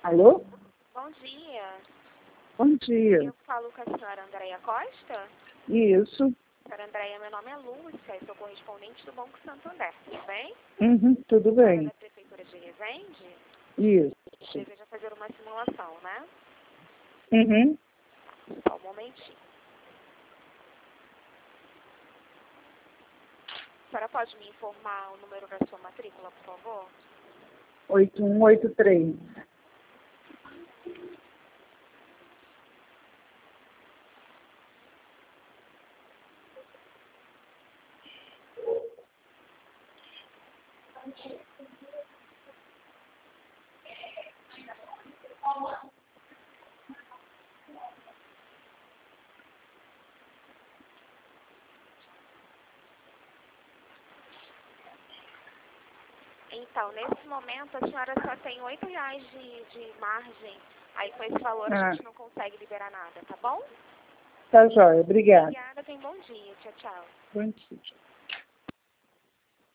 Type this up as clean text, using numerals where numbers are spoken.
Alô? Bom dia. Bom dia. Eu falo com a senhora Andréia Costa. Isso. Senhora Andréia, meu nome é Lúcia e sou correspondente do Banco Santander, tudo bem? Tudo bem. Da Prefeitura de Resende. Isso. Deseja fazer uma simulação, né? Só um momentinho. A senhora pode me informar o número da sua matrícula, por favor? 8183. Então, nesse momento, a senhora só tem R$ 8 de margem. Aí, com esse valor, a gente não consegue liberar nada, tá bom? Tá jóia. Obrigada. Obrigada, tenha um bom dia. Tchau, tchau. Bom dia.